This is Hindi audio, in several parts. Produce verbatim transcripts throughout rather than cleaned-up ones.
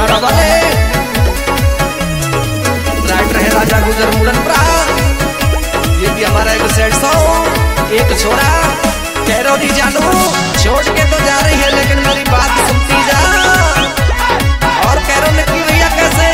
जरा वाले राइटर है राजा गुजर मुड़न प्रा। ये भी हमारा एक सेट सॉन्ग। एक छोरा कैरो दी जानू छोड़ के तो जा रही है लेकिन मेरी बात सुनती जा। और कैरो ने की भैया कैसे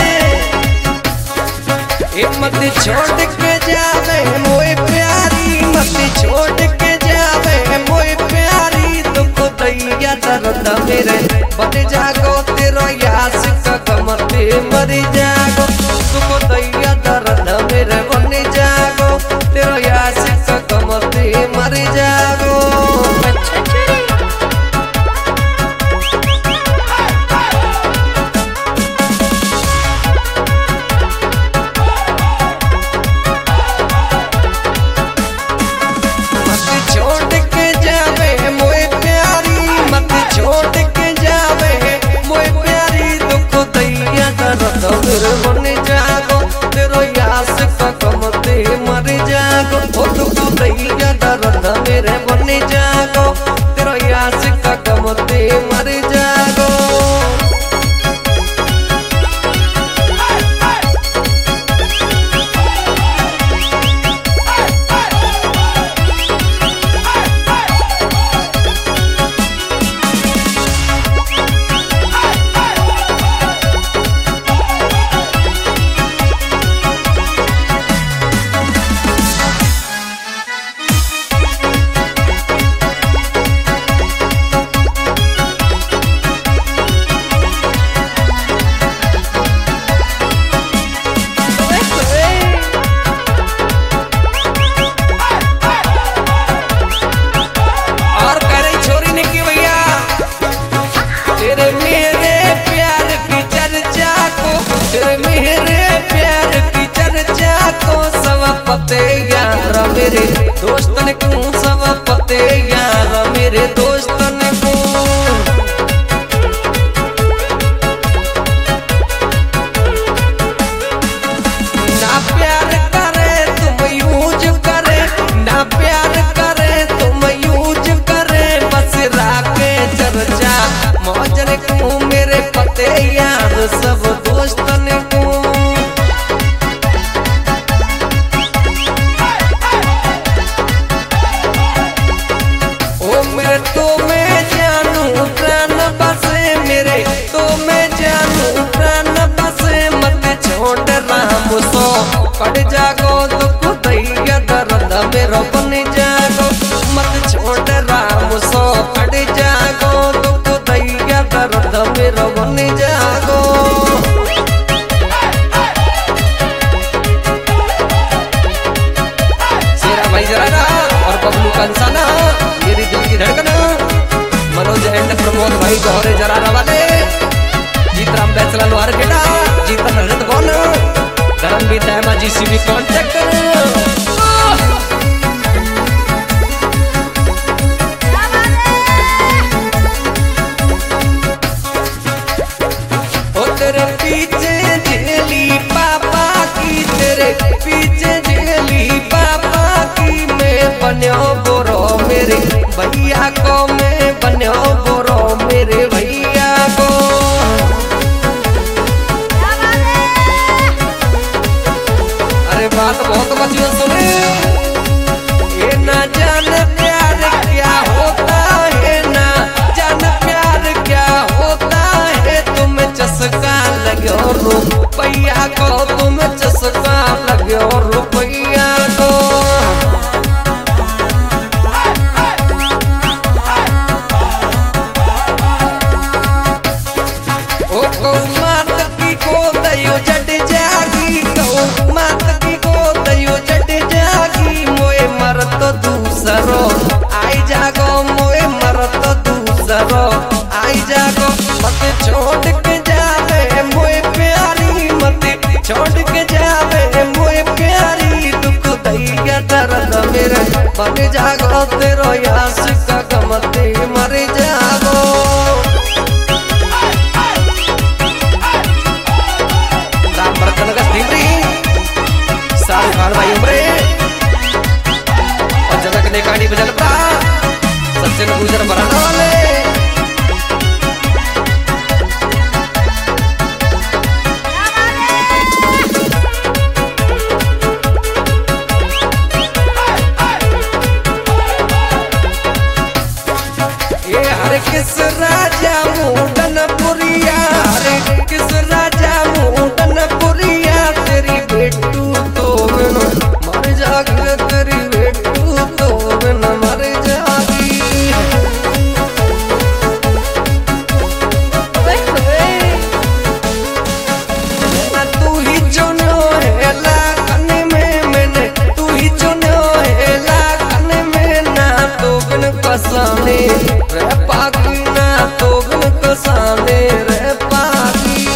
एक मत छोड़ के जावे मोए प्यारी, मत छोड़ के जावे मोए प्यारी। तुमको दैया दर्द मेरे बन जागो तेरो यास का कमते मर जागो। तुमको दैया दर्द मेरे बन जागो तेरो यास का कमते मर जागो। मेरे बन जागो तेरो यास का कमते मर जागो। ओ तुमको दैया दर्द मेरे बन जागो तेरो यास का कमते मर जागो। पते यार मेरे दोस्तन को सब पते यार मेरे दोस्तन को। ना प्यार करे तुम यूज करे, ना प्यार करे तुम यूज करे। बस राके चर्चा मौजन को मेरे पते यार सब दोस्तन को। तो मैं जानू प्राण बसे मेरे, तो मैं जानू प्राण बसे। मत छोड़ राम सो कट जागो दुख दैया दर्द मेरा बन जागो। मत छोड़ राम सो कट जागो दुख दैया दर्द मेरा बन जागो। शेरा भाई जरा और बबलू कंसाना मेरी दिल की धड़कन। मनोज एंड प्रमोद भाई गौरे जरारा वाले, जीतराम बैचला लोहार केटा, जीतन रजत कौन, धर्मवीर दहमा जी सी बी कॉन्टेक्ट। ओ तेरे पीछे झेली पापा की, तेरे पीछे झेली पापा की। मैं बन्यो बोरो मेरे भैया को, मैं बन्यो बोरो मेरे भैया को। अरे बात बहुत बच्चियों सुने। ये ना जान प्यार क्या होता है, ना जान प्यार क्या होता है। तुम चस्का लगो रुपैया को, तुम चस्का लगो रुपैया को। मात की को दयो जट जागी, गौ मात की को दयो जट जागी। मोए मर तो दूसरो आई जागो, मोए मर तो दूसरो आई जागो। मत छोड़ के जावे मोए प्यारी, मत छोड़ के जावे मोए प्यारी। दुख दैया दर्द मेरे बन जागो तेरो यास का कमते मर जागो। भाई उमरे और जगह के कहानी बजल पा सच्चे गुजर बराना वाले। जाने रे पागी।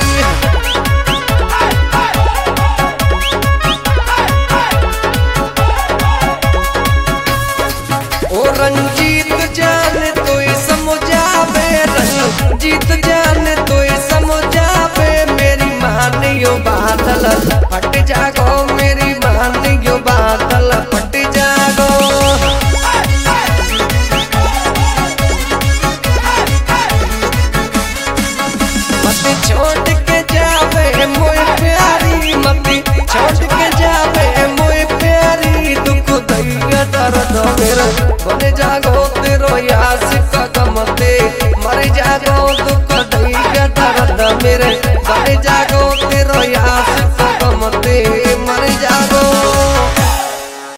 ओ रंजीत जाने तो समझावे, रंजीत जाने तो समझावे, मेरी मानियो बादल फट जागो, मेरी मानियो बादल फट जागो। मत छोड़ के जावे मोए प्यारी, मत छोड़ के जावे मोए प्यारी, दुख दैया दर्द मेरा बन जागो तेरो यास का गम ते मर जागो दुख